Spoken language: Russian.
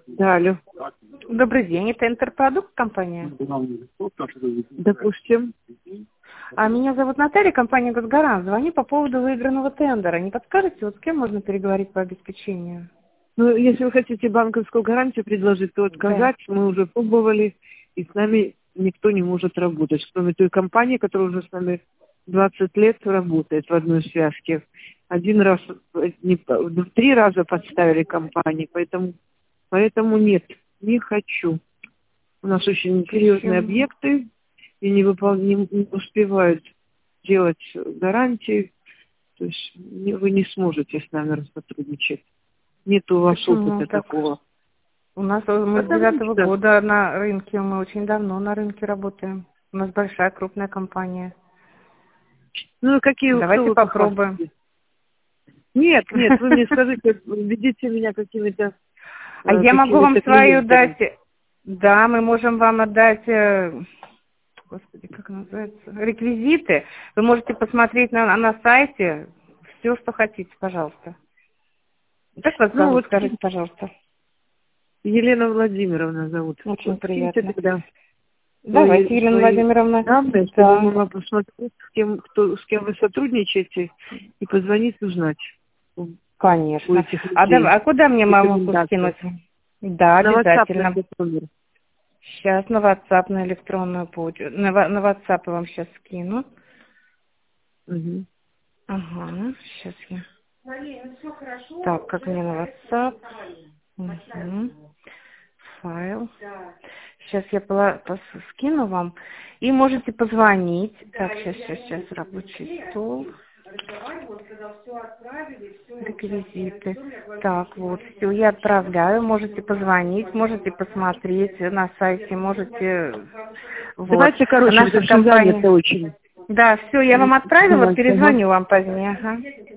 Да, алло. Добрый день, это Интерпродукт компания. Допустим. А меня зовут Наталья, компания Газгарант. Звоню по поводу выигранного тендера. Не подскажете, вот с кем можно переговорить по обеспечению? Ну, если вы хотите банковскую гарантию предложить, то отказать. Да. Мы уже пробовали, и с нами никто не может работать, кроме той компании, которая уже с нами 20 лет работает в одной связке. Один раз, 3 раза подставили компании, поэтому нет, не хочу. У нас очень серьезные Почему? объекты, и не успевают делать гарантии. То есть вы не сможете с нами сотрудничать. Нет у вас Почему опыта так? такого. Мы с Потому 9-го что, года на рынке, мы очень давно на рынке работаем. У нас большая, крупная компания. ну, кто Давайте вы попробуем. похвастаетесь? Нет, вы мне скажите, ведите меня А я могу вам какими-то свою клиентами. дать... Да, мы можем вам отдать... Господи, как называется? Реквизиты. Вы можете посмотреть на сайте все, что хотите, пожалуйста. Как вас Ну, зовут, вот скажите, пожалуйста. Елена Владимировна зовут. Очень Вот скиньте приятно. тогда Давайте, Елена свои Владимировна. данные, чтобы я Да. могла посмотреть, с кем вы сотрудничаете, и позвонить, узнать у Конечно. этих А людей куда мне маму рекомендации. скинуть? Да, На WhatsApp на обязательно. этот номер. Сейчас на WhatsApp, на электронную почту. На WhatsApp я вам сейчас скину. Мгм. Ага, сейчас я. Так, как мне на WhatsApp? Угу. Файл. Сейчас я скину вам. И можете позвонить. Так, сейчас, рабочий стол. Реквизиты. Так, вот, все, я отправляю. Можете позвонить, можете посмотреть на сайте, можете... Вот. Давайте, короче, Наша потому что занято компания... очень. Да, все, я вам отправила, перезвоню вам позднее. Ага.